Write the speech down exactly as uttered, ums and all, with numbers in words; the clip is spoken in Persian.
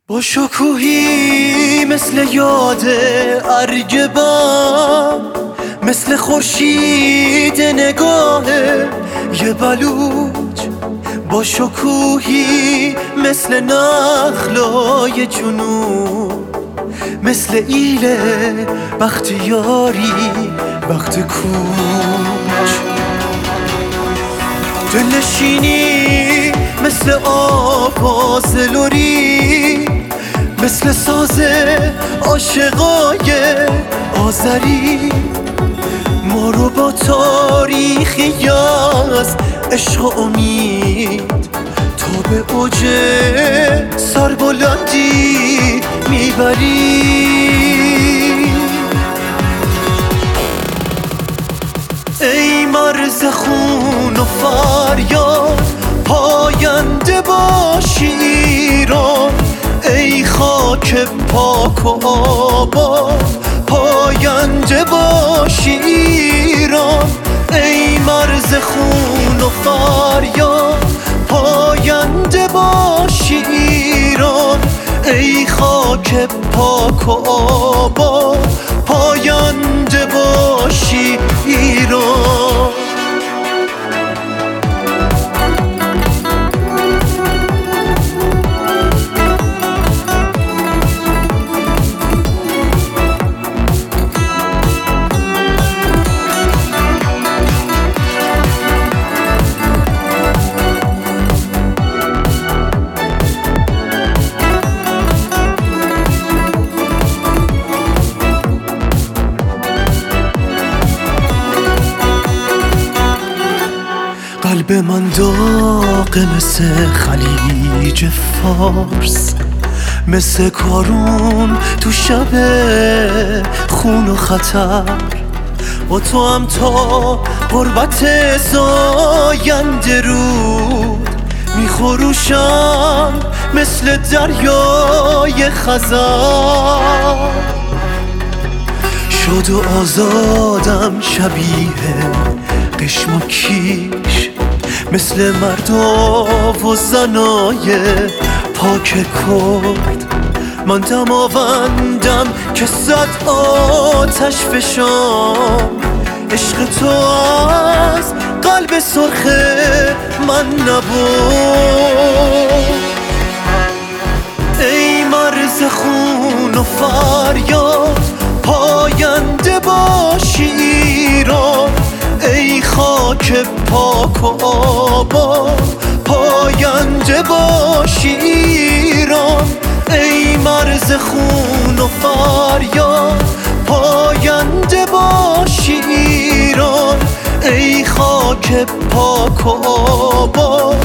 با شکوهی مثل یاد ارگبم، مثل خورشید نگاه یه بلوچ. با شکوهی مثل نخلای جنوب، مثل ایله بختیاری بخت کوچ. دلنشینی مثل آواز لوری، مثل ساز عاشقای آذری. ما رو با تاریخی از عشق و امید تا به اوج سربلندی میبری. ای مرز خون و فریاد، پاینده باشی ایران. ای خاک پاک و آباد، پاینده باشی ایران. ای مرز خون و فریاد، پاینده باشی ایران. ای خاک پاک و آباد، پاینده باشی ایران. قلب من داغ مثل خلیج فارس، مثل کارون تو شب خون و خطر. با تو هم تا غربت زاینده رود میخروشم مثل دریای خزر. شاد و آزادم شبیه قشم و کیش، مثل مردا و زنای پاک کرد. من دماوندم که صد آتش فشان، عشق تو از قلب سرخ من نبود. ای مرز خون و فریاد، پاینده باشی ایران. ای خاک پاک و آباد، پاینده باشی ایران. ای مرز خون و فریاد، پاینده باشی ایران. ای خاک پاک و آباد،